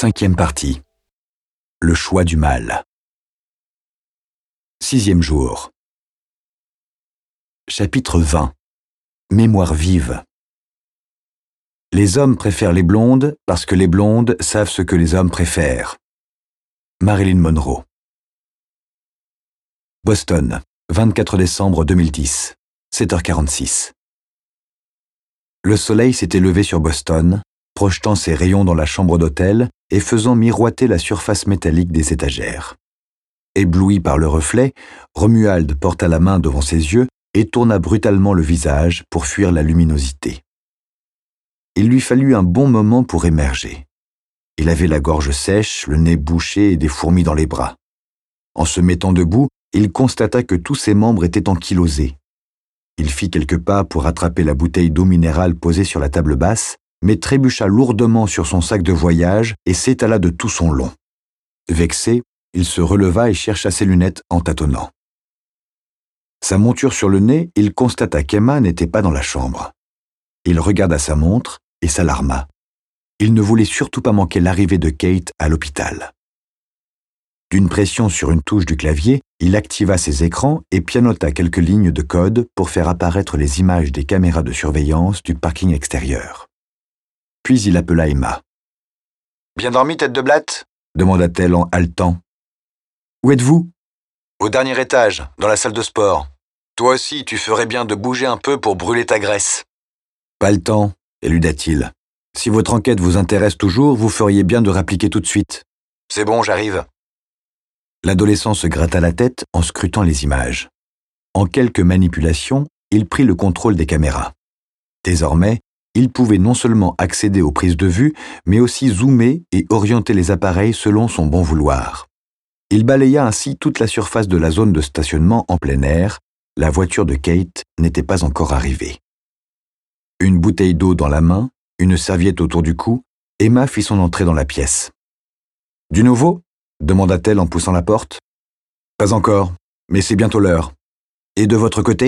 Cinquième partie. Le choix du mal. Sixième jour. Chapitre 20. Mémoire vive. Les hommes préfèrent les blondes parce que les blondes savent ce que les hommes préfèrent. Marilyn Monroe. Boston, 24 décembre 2010, 7h46. Le soleil s'était levé sur Boston, projetant ses rayons dans la chambre d'hôtel et faisant miroiter la surface métallique des étagères. Ébloui par le reflet, Romuald porta la main devant ses yeux et tourna brutalement le visage pour fuir la luminosité. Il lui fallut un bon moment pour émerger. Il avait la gorge sèche, le nez bouché et des fourmis dans les bras. En se mettant debout, il constata que tous ses membres étaient ankylosés. Il fit quelques pas pour attraper la bouteille d'eau minérale posée sur la table basse, mais trébucha lourdement sur son sac de voyage et s'étala de tout son long. Vexé, il se releva et chercha ses lunettes en tâtonnant. Sa monture sur le nez, il constata qu'Emma n'était pas dans la chambre. Il regarda sa montre et s'alarma. Il ne voulait surtout pas manquer l'arrivée de Kate à l'hôpital. D'une pression sur une touche du clavier, il activa ses écrans et pianota quelques lignes de code pour faire apparaître les images des caméras de surveillance du parking extérieur. Puis il appela Emma. « Bien dormi, tête de blatte ?» demanda-t-elle en haletant. « Où êtes-vous ?»« Au dernier étage, dans la salle de sport. Toi aussi, tu ferais bien de bouger un peu pour brûler ta graisse. »« Pas le temps, » éluda-t-il. « Si votre enquête vous intéresse toujours, vous feriez bien de rappliquer tout de suite. »« C'est bon, j'arrive. » L'adolescent se gratta la tête en scrutant les images. En quelques manipulations, il prit le contrôle des caméras. Désormais, il pouvait non seulement accéder aux prises de vue, mais aussi zoomer et orienter les appareils selon son bon vouloir. Il balaya ainsi toute la surface de la zone de stationnement en plein air. La voiture de Kate n'était pas encore arrivée. Une bouteille d'eau dans la main, une serviette autour du cou, Emma fit son entrée dans la pièce. « Du nouveau ?» demanda-t-elle en poussant la porte. « Pas encore, mais c'est bientôt l'heure. Et de votre côté ?»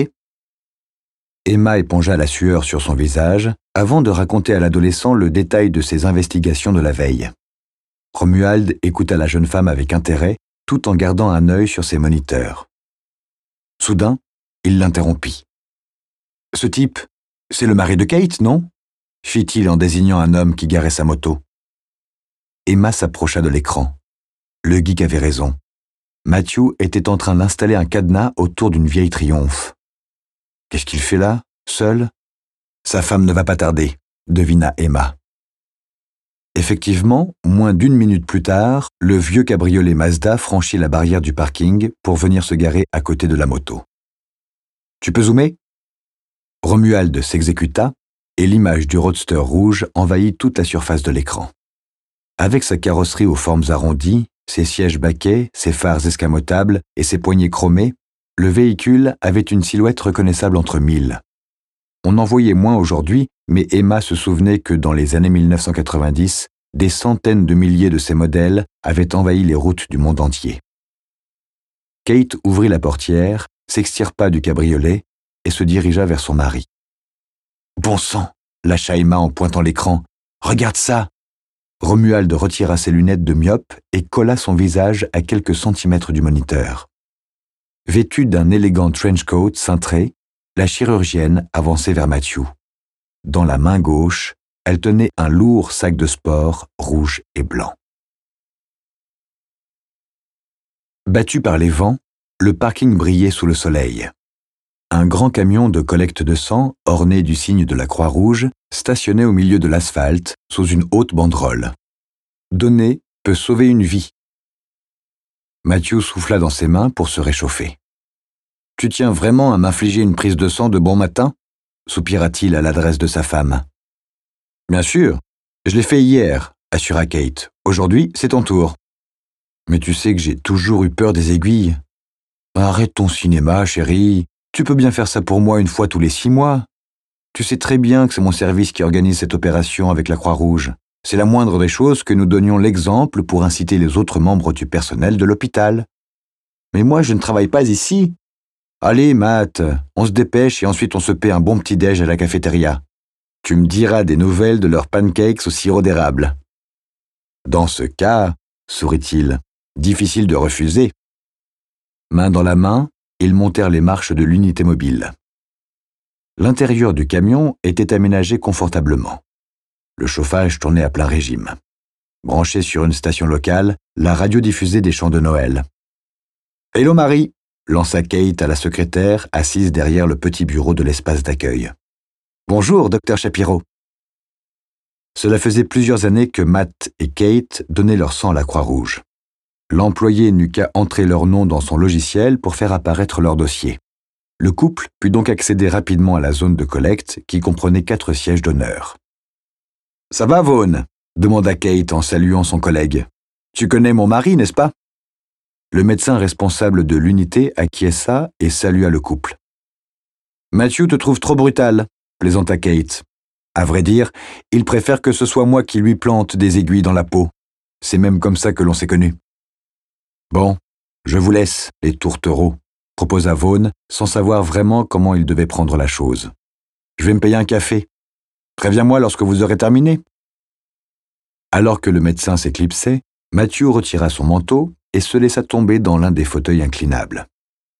Emma épongea la sueur sur son visage avant de raconter à l'adolescent le détail de ses investigations de la veille. Romuald écouta la jeune femme avec intérêt, tout en gardant un œil sur ses moniteurs. Soudain, il l'interrompit. « Ce type, c'est le mari de Kate, non ?» fit-il en désignant un homme qui garait sa moto. Emma s'approcha de l'écran. Le geek avait raison. Matthew était en train d'installer un cadenas autour d'une vieille Triumph. Qu'est-ce qu'il fait là, seul ? Sa femme ne va pas tarder, devina Emma. Effectivement, moins d'une minute plus tard, le vieux cabriolet Mazda franchit la barrière du parking pour venir se garer à côté de la moto. « Tu peux zoomer ?» Romuald s'exécuta et l'image du roadster rouge envahit toute la surface de l'écran. Avec sa carrosserie aux formes arrondies, ses sièges baquets, ses phares escamotables et ses poignées chromées, le véhicule avait une silhouette reconnaissable entre mille. On en voyait moins aujourd'hui, mais Emma se souvenait que dans les années 1990, des centaines de milliers de ces modèles avaient envahi les routes du monde entier. Kate ouvrit la portière, s'extirpa du cabriolet et se dirigea vers son mari. « Bon sang !» lâcha Emma en pointant l'écran. « Regarde ça !» Romuald retira ses lunettes de myope et colla son visage à quelques centimètres du moniteur. Vêtue d'un élégant trench coat cintré, la chirurgienne avançait vers Matthew. Dans la main gauche, elle tenait un lourd sac de sport rouge et blanc. Battu par les vents, le parking brillait sous le soleil. Un grand camion de collecte de sang, orné du signe de la Croix-Rouge, stationnait au milieu de l'asphalte, sous une haute banderole. « Donner peut sauver une vie. » Matthew souffla dans ses mains pour se réchauffer. « Tu tiens vraiment à m'infliger une prise de sang de bon matin ?» soupira-t-il à l'adresse de sa femme. « Bien sûr, je l'ai fait hier, » assura Kate. « Aujourd'hui, c'est ton tour. »« Mais tu sais que j'ai toujours eu peur des aiguilles. »« Arrête ton cinéma, chérie. Tu peux bien faire ça pour moi une fois tous les 6 mois. Tu sais très bien que c'est mon service qui organise cette opération avec la Croix-Rouge. C'est la moindre des choses que nous donnions l'exemple pour inciter les autres membres du personnel de l'hôpital. Mais moi, je ne travaille pas ici. Allez, Matt, on se dépêche et ensuite on se paie un bon petit-déj à la cafétéria. Tu me diras des nouvelles de leurs pancakes au sirop d'érable. » Dans ce cas, sourit-il, difficile de refuser. Main dans la main, ils montèrent les marches de l'unité mobile. L'intérieur du camion était aménagé confortablement. Le chauffage tournait à plein régime. Branchée sur une station locale, la radio diffusait des chants de Noël. « Hello Marie !» lança Kate à la secrétaire assise derrière le petit bureau de l'espace d'accueil. « Bonjour, docteur Shapiro !» Cela faisait plusieurs années que Matt et Kate donnaient leur sang à la Croix-Rouge. L'employé n'eut qu'à entrer leur nom dans son logiciel pour faire apparaître leur dossier. Le couple put donc accéder rapidement à la zone de collecte qui comprenait 4 sièges d'honneur. « Ça va, Vaughn ?» demanda Kate en saluant son collègue. « Tu connais mon mari, n'est-ce pas ?» Le médecin responsable de l'unité acquiesça et salua le couple. « Matthew te trouve trop brutal », plaisanta Kate. « À vrai dire, il préfère que ce soit moi qui lui plante des aiguilles dans la peau. C'est même comme ça que l'on s'est connus. »« Bon, je vous laisse, les tourtereaux, » proposa Vaughn, sans savoir vraiment comment il devait prendre la chose. « Je vais me payer un café. Préviens-moi lorsque vous aurez terminé. » Alors que le médecin s'éclipsait, Matthew retira son manteau et se laissa tomber dans l'un des fauteuils inclinables.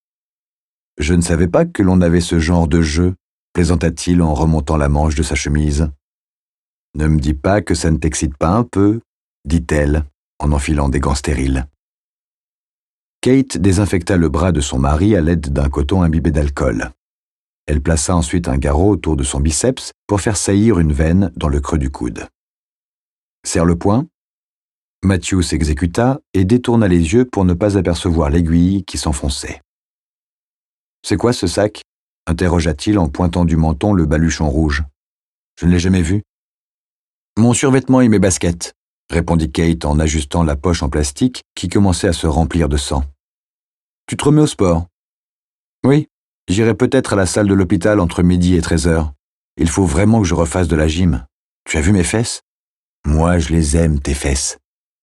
« Je ne savais pas que l'on avait ce genre de jeu, » plaisanta-t-il en remontant la manche de sa chemise. « Ne me dis pas que ça ne t'excite pas un peu, » dit-elle, en enfilant des gants stériles. Kate désinfecta le bras de son mari à l'aide d'un coton imbibé d'alcool. Elle plaça ensuite un garrot autour de son biceps pour faire saillir une veine dans le creux du coude. « Serre le poing ?» Matthew s'exécuta et détourna les yeux pour ne pas apercevoir l'aiguille qui s'enfonçait. « C'est quoi ce sac ?» interrogea-t-il en pointant du menton le baluchon rouge. « Je ne l'ai jamais vu. »« Mon survêtement et mes baskets, » répondit Kate en ajustant la poche en plastique qui commençait à se remplir de sang. « Tu te remets au sport ?»« Oui, j'irai peut-être à la salle de l'hôpital entre midi et 13h. Il faut vraiment que je refasse de la gym. Tu as vu mes fesses ? Moi, je les aime, tes fesses. »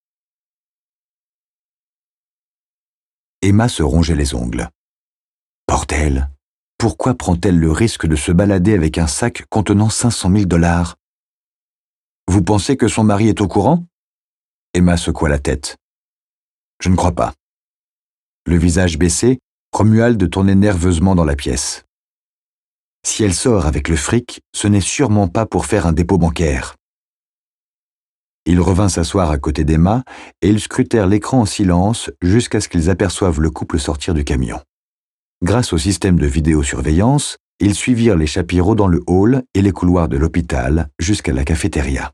Emma se rongeait les ongles. Bordel, pourquoi prend-elle le risque de se balader avec un sac contenant 500 000 $? Vous pensez que son mari est au courant ? Emma secoua la tête. Je ne crois pas. Le visage baissé, Romuald tournait nerveusement dans la pièce. Si elle sort avec le fric, ce n'est sûrement pas pour faire un dépôt bancaire. Il revint s'asseoir à côté d'Emma et ils scrutèrent l'écran en silence jusqu'à ce qu'ils aperçoivent le couple sortir du camion. Grâce au système de vidéosurveillance, ils suivirent les Shapiro dans le hall et les couloirs de l'hôpital jusqu'à la cafétéria.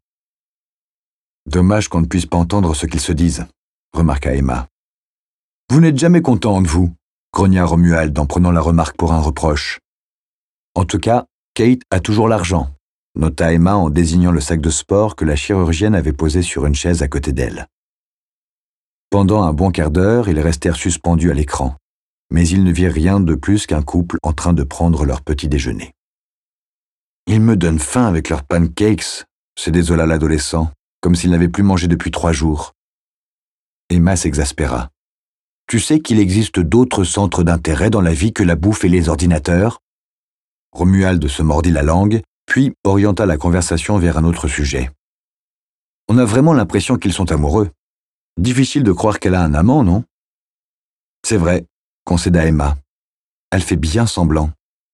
« Dommage qu'on ne puisse pas entendre ce qu'ils se disent, » remarqua Emma. « Vous n'êtes jamais contente, vous, » grogna Romuald en prenant la remarque pour un reproche. « En tout cas, Kate a toujours l'argent, » nota Emma en désignant le sac de sport que la chirurgienne avait posé sur une chaise à côté d'elle. Pendant un bon quart d'heure, ils restèrent suspendus à l'écran, mais ils ne virent rien de plus qu'un couple en train de prendre leur petit déjeuner. « Ils me donnent faim avec leurs pancakes », se désola l'adolescent, comme s'il n'avait plus mangé depuis 3 jours. Emma s'exaspéra. « Tu sais qu'il existe d'autres centres d'intérêt dans la vie que la bouffe et les ordinateurs ?» Romuald se mordit la langue, puis orienta la conversation vers un autre sujet. « On a vraiment l'impression qu'ils sont amoureux. Difficile de croire qu'elle a un amant, non ?»« C'est vrai, » concéda Emma. « Elle fait bien semblant. »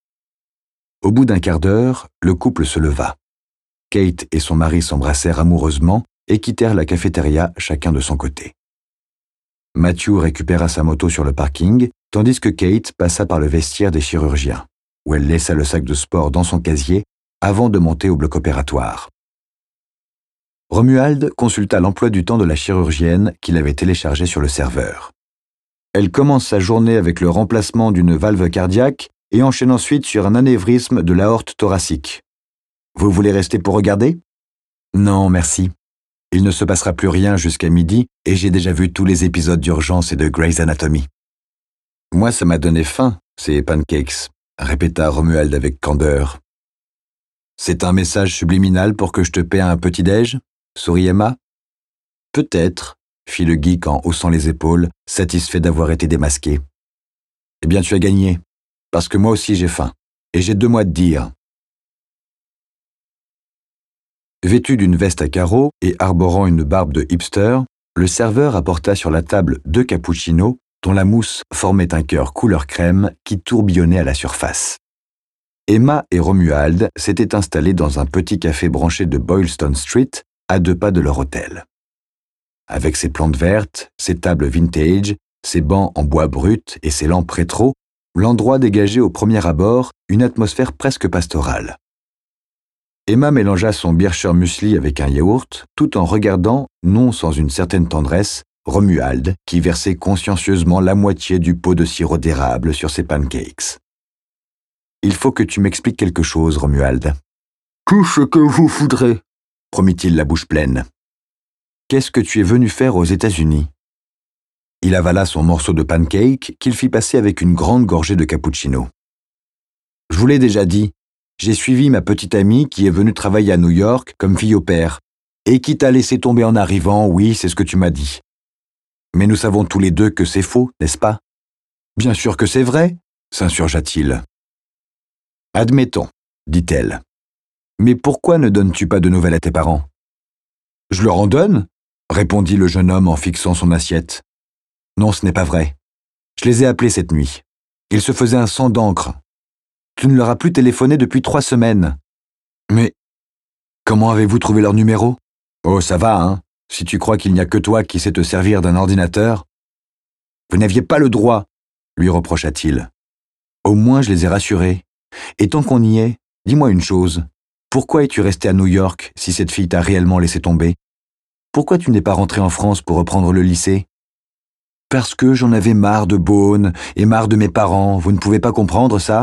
Au bout d'un quart d'heure, le couple se leva. Kate et son mari s'embrassèrent amoureusement et quittèrent la cafétéria chacun de son côté. Matthew récupéra sa moto sur le parking, tandis que Kate passa par le vestiaire des chirurgiens, où elle laissa le sac de sport dans son casier avant de monter au bloc opératoire. Romuald consulta l'emploi du temps de la chirurgienne qu'il avait téléchargé sur le serveur. Elle commence sa journée avec le remplacement d'une valve cardiaque et enchaîne ensuite sur un anévrisme de l'aorte thoracique. Vous voulez rester pour regarder ? Non, merci. Il ne se passera plus rien jusqu'à midi et j'ai déjà vu tous les épisodes d'urgence et de Grey's Anatomy. Moi, ça m'a donné faim, ces pancakes, répéta Romuald avec candeur. C'est un message subliminal pour que je te paie un petit-déj ? Sourit Emma. Peut-être, fit le geek en haussant les épaules, satisfait d'avoir été démasqué. Eh bien, tu as gagné, parce que moi aussi j'ai faim, et j'ai 2 mois de dire. Vêtu d'une veste à carreaux et arborant une barbe de hipster, le serveur apporta sur la table 2 cappuccinos dont la mousse formait un cœur couleur crème qui tourbillonnait à la surface. Emma et Romuald s'étaient installés dans un petit café branché de Boylston Street, à 2 pas de leur hôtel. Avec ses plantes vertes, ses tables vintage, ses bancs en bois brut et ses lampes rétro, l'endroit dégageait au premier abord une atmosphère presque pastorale. Emma mélangea son Bircher muesli avec un yaourt, tout en regardant, non sans une certaine tendresse, Romuald, qui versait consciencieusement la moitié du pot de sirop d'érable sur ses pancakes. « Il faut que tu m'expliques quelque chose, Romuald. »« Tout ce que vous voudrez, » promit-il la bouche pleine. « Qu'est-ce que tu es venu faire aux États-Unis » Il avala son morceau de pancake qu'il fit passer avec une grande gorgée de cappuccino. « Je vous l'ai déjà dit, j'ai suivi ma petite amie qui est venue travailler à New York comme fille au père, et qui t'a laissé tomber en arrivant, oui, c'est ce que tu m'as dit. Mais nous savons tous les deux que c'est faux, n'est-ce pas ? Bien sûr que c'est vrai, s'insurgea-t-il. Admettons, dit-elle. Mais pourquoi ne donnes-tu pas de nouvelles à tes parents ? Je leur en donne, répondit le jeune homme en fixant son assiette. Non, ce n'est pas vrai. Je les ai appelés cette nuit. Ils se faisaient un sang d'encre. Tu ne leur as plus téléphoné depuis 3 semaines. Mais comment avez-vous trouvé leur numéro ? Oh, ça va, hein, si tu crois qu'il n'y a que toi qui sais te servir d'un ordinateur. Vous n'aviez pas le droit, lui reprocha-t-il. Au moins, je les ai rassurés. Et tant qu'on y est, dis-moi une chose. Pourquoi es-tu resté à New York si cette fille t'a réellement laissé tomber ? Pourquoi tu n'es pas rentré en France pour reprendre le lycée ? Parce que j'en avais marre de Beaune et marre de mes parents, vous ne pouvez pas comprendre ça ?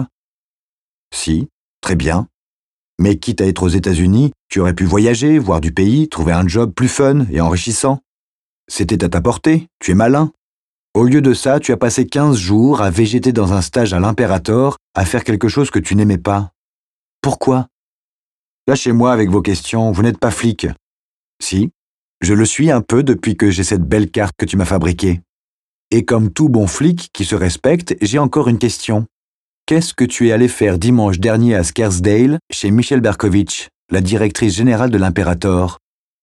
Si, très bien. Mais quitte à être aux États-Unis, tu aurais pu voyager, voir du pays, trouver un job plus fun et enrichissant. C'était à ta portée, tu es malin. Au lieu de ça, tu as passé 15 jours à végéter dans un stage à l'Imperator, à faire quelque chose que tu n'aimais pas. Pourquoi ? Lâchez-moi avec vos questions, vous n'êtes pas flic. Si, je le suis un peu depuis que j'ai cette belle carte que tu m'as fabriquée. Et comme tout bon flic qui se respecte, j'ai encore une question. Qu'est-ce que tu es allé faire dimanche dernier à Scarsdale chez Michelle Berkovitch, la directrice générale de l'Imperator ?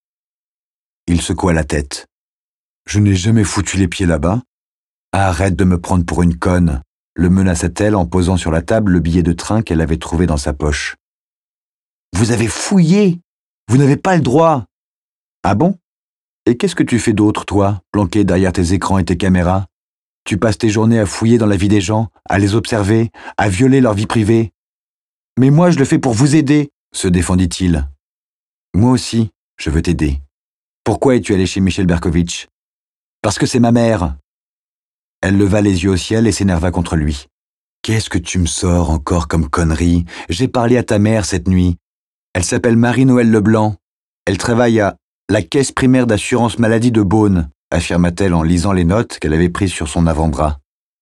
Il secoua la tête. Je n'ai jamais foutu les pieds là-bas. Arrête de me prendre pour une conne, le menaça-t-elle en posant sur la table le billet de train qu'elle avait trouvé dans sa poche. Vous avez fouillé ! Vous n'avez pas le droit ! Ah bon ? Et qu'est-ce que tu fais d'autre, toi, planqué derrière tes écrans et tes caméras ? Tu passes tes journées à fouiller dans la vie des gens, à les observer, à violer leur vie privée. Mais moi, je le fais pour vous aider, se défendit-il. Moi aussi, je veux t'aider. Pourquoi es-tu allé chez Michelle Berkovitch ? Parce que c'est ma mère. Elle leva les yeux au ciel et s'énerva contre lui. Qu'est-ce que tu me sors encore comme connerie ? J'ai parlé à ta mère cette nuit. Elle s'appelle Marie-Noël Leblanc. Elle travaille à la caisse primaire d'assurance maladie de Beaune, affirma-t-elle en lisant les notes qu'elle avait prises sur son avant-bras.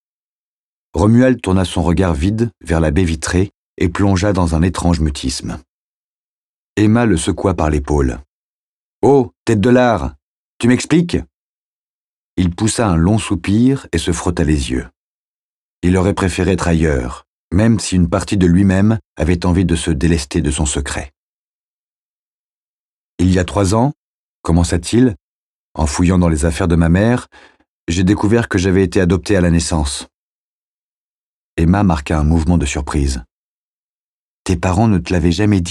Romuald tourna son regard vide vers la baie vitrée et plongea dans un étrange mutisme. Emma le secoua par l'épaule. « Oh, tête de lard, tu m'expliques ?» Il poussa un long soupir et se frotta les yeux. Il aurait préféré être ailleurs, même si une partie de lui-même avait envie de se délester de son secret. « Il y a 3 ans, commença-t-il, en fouillant dans les affaires de ma mère, j'ai découvert que j'avais été adopté à la naissance. » Emma marqua un mouvement de surprise. « Tes parents ne te l'avaient jamais dit ? »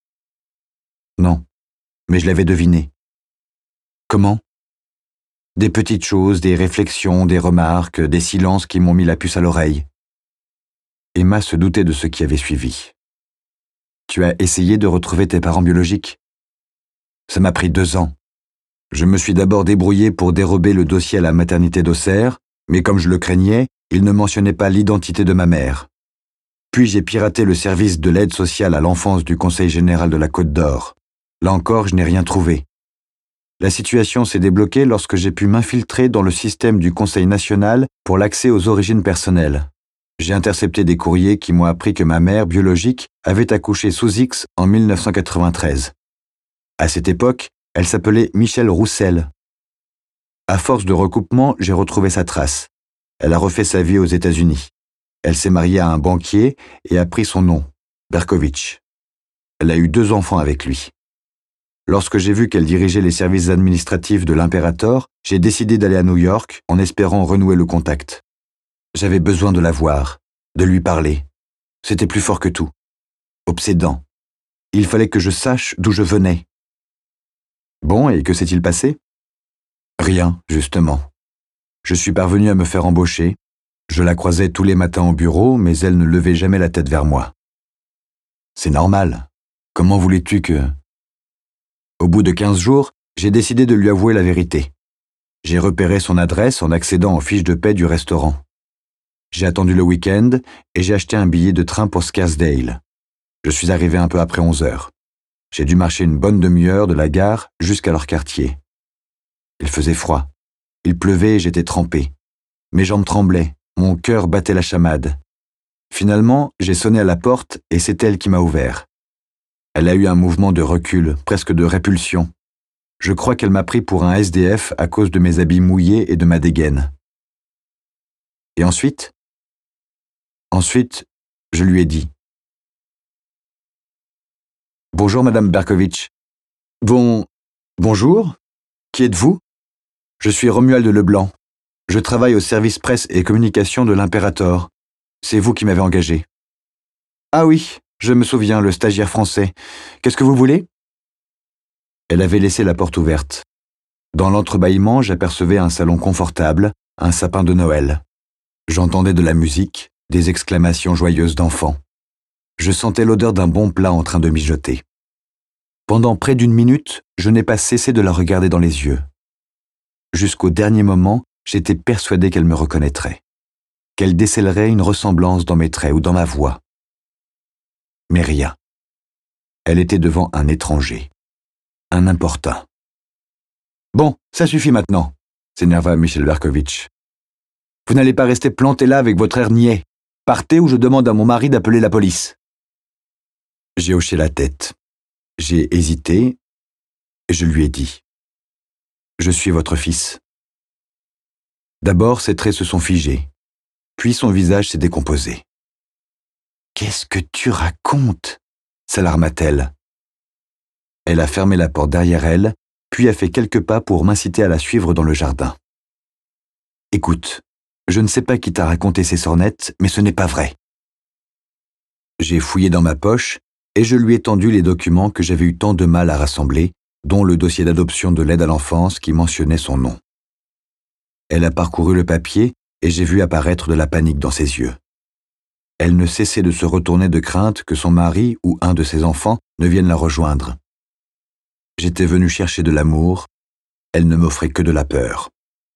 Non, mais je l'avais deviné. Comment ? Des petites choses, des réflexions, des remarques, des silences qui m'ont mis la puce à l'oreille. Emma se doutait de ce qui avait suivi. « Tu as essayé de retrouver tes parents biologiques ? » Ça m'a pris 2 ans. Je me suis d'abord débrouillé pour dérober le dossier à la maternité d'Auxerre, mais comme je le craignais, il ne mentionnait pas l'identité de ma mère. Puis j'ai piraté le service de l'aide sociale à l'enfance du Conseil général de la Côte d'Or. Là encore, je n'ai rien trouvé. La situation s'est débloquée lorsque j'ai pu m'infiltrer dans le système du Conseil national pour l'accès aux origines personnelles. J'ai intercepté des courriers qui m'ont appris que ma mère biologique avait accouché sous X en 1993. À cette époque, elle s'appelait Michelle Roussel. À force de recoupement, j'ai retrouvé sa trace. Elle a refait sa vie aux États-Unis. Elle s'est mariée à un banquier et a pris son nom, Berkovitch. Elle a eu 2 enfants avec lui. Lorsque j'ai vu qu'elle dirigeait les services administratifs de l'impérator, j'ai décidé d'aller à New York en espérant renouer le contact. J'avais besoin de la voir, de lui parler. C'était plus fort que tout. Obsédant. Il fallait que je sache d'où je venais. Bon, et que s'est-il passé? Rien, justement. Je suis parvenu à me faire embaucher. Je la croisais tous les matins au bureau, mais elle ne levait jamais la tête vers moi. C'est normal. Comment voulais-tu que... Au bout de 15 jours, j'ai décidé de lui avouer la vérité. J'ai repéré son adresse en accédant aux fiches de paie du restaurant. J'ai attendu le week-end et j'ai acheté un billet de train pour Scarsdale. Je suis arrivé un peu après 11 heures. J'ai dû marcher une bonne demi-heure de la gare jusqu'à leur quartier. Il faisait froid. Il pleuvait et j'étais trempé. Mes jambes tremblaient, mon cœur battait la chamade. Finalement, j'ai sonné à la porte et c'est elle qui m'a ouvert. Elle a eu un mouvement de recul, presque de répulsion. Je crois qu'elle m'a pris pour un SDF à cause de mes habits mouillés et de ma dégaine. Et ensuite, je lui ai dit. Bonjour, Madame Berkovitch. Bonjour. Qui êtes-vous? Je suis Romuald Leblanc. Je travaille au service presse et communication de l'impérator. C'est vous qui m'avez engagé. Ah oui, je me souviens, le stagiaire français. Qu'est-ce que vous voulez? Elle avait laissé la porte ouverte. Dans l'entrebâillement, j'apercevais un salon confortable, un sapin de Noël. J'entendais de la musique, des exclamations joyeuses d'enfants. Je sentais l'odeur d'un bon plat en train de mijoter. Pendant près d'une minute, je n'ai pas cessé de la regarder dans les yeux. Jusqu'au dernier moment, j'étais persuadé qu'elle me reconnaîtrait, qu'elle décèlerait une ressemblance dans mes traits ou dans ma voix. Mais rien. Elle était devant un étranger, un importun. Bon, ça suffit maintenant, s'énerva Michel Berkovitch. Vous n'allez pas rester planté là avec votre air niais. Partez ou je demande à mon mari d'appeler la police. J'ai hoché la tête. J'ai hésité et je lui ai dit. Je suis votre fils. D'abord, ses traits se sont figés, puis son visage s'est décomposé. Qu'est-ce que tu racontes? S'alarma-t-elle. Elle a fermé la porte derrière elle, puis a fait quelques pas pour m'inciter à la suivre dans le jardin. Écoute, je ne sais pas qui t'a raconté ces sornettes, mais ce n'est pas vrai. J'ai fouillé dans ma poche et je lui ai tendu les documents que j'avais eu tant de mal à rassembler, dont le dossier d'adoption de l'aide à l'enfance qui mentionnait son nom. Elle a parcouru le papier et j'ai vu apparaître de la panique dans ses yeux. Elle ne cessait de se retourner de crainte que son mari ou un de ses enfants ne vienne la rejoindre. J'étais venu chercher de l'amour, elle ne m'offrait que de la peur.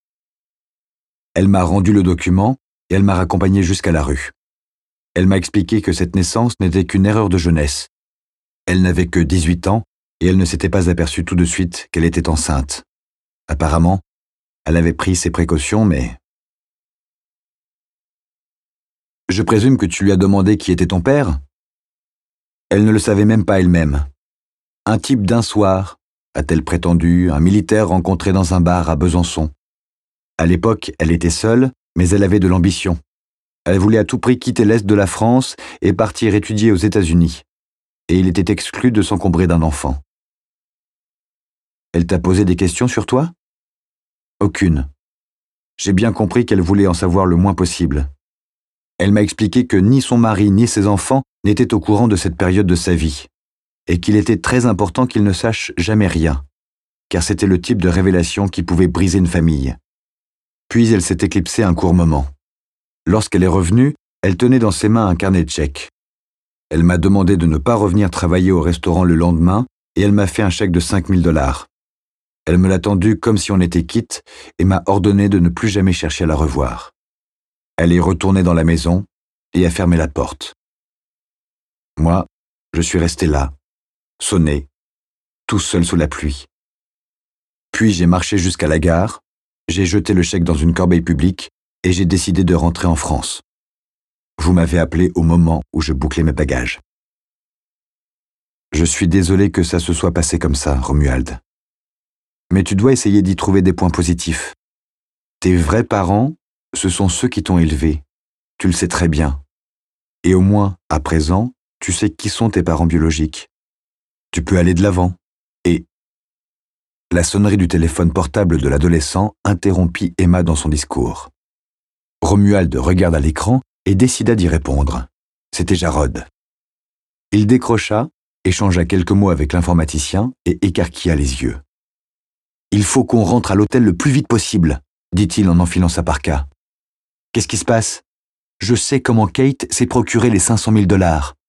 Elle m'a rendu le document et elle m'a raccompagné jusqu'à la rue. Elle m'a expliqué que cette naissance n'était qu'une erreur de jeunesse. Elle n'avait que 18 ans et elle ne s'était pas aperçue tout de suite qu'elle était enceinte. Apparemment, elle avait pris ses précautions, mais... Je présume que tu lui as demandé qui était ton père? Elle ne le savait même pas elle-même. Un type d'un soir, a-t-elle prétendu, un militaire rencontré dans un bar à Besançon. À l'époque, elle était seule, mais elle avait de l'ambition. Elle voulait à tout prix quitter l'Est de la France et partir étudier aux États-Unis. Et il était exclu de s'encombrer d'un enfant. Elle t'a posé des questions sur toi? Aucune. J'ai bien compris qu'elle voulait en savoir le moins possible. Elle m'a expliqué que ni son mari ni ses enfants n'étaient au courant de cette période de sa vie, et qu'il était très important qu'ils ne sachent jamais rien, car c'était le type de révélation qui pouvait briser une famille. Puis elle s'est éclipsée un court moment. Lorsqu'elle est revenue, elle tenait dans ses mains un carnet de chèques. Elle m'a demandé de ne pas revenir travailler au restaurant le lendemain et elle m'a fait un chèque de $5 000. Elle me l'a tendu comme si on était quitte et m'a ordonné de ne plus jamais chercher à la revoir. Elle est retournée dans la maison et a fermé la porte. Moi, je suis resté là, sonné, tout seul sous la pluie. Puis j'ai marché jusqu'à la gare, j'ai jeté le chèque dans une corbeille publique et j'ai décidé de rentrer en France. Vous m'avez appelé au moment où je bouclais mes bagages. Je suis désolé que ça se soit passé comme ça, Romuald. Mais tu dois essayer d'y trouver des points positifs. Tes vrais parents, ce sont ceux qui t'ont élevé. Tu le sais très bien. Et au moins, à présent, tu sais qui sont tes parents biologiques. Tu peux aller de l'avant. Et La sonnerie du téléphone portable de l'adolescent interrompit Emma dans son discours. Romuald regarda l'écran et décida d'y répondre. C'était Jarod. Il décrocha, échangea quelques mots avec l'informaticien et écarquilla les yeux. « Il faut qu'on rentre à l'hôtel le plus vite possible », dit-il en enfilant sa parka. « Qu'est-ce qui se passe ? Je sais comment Kate s'est procuré les $500 000.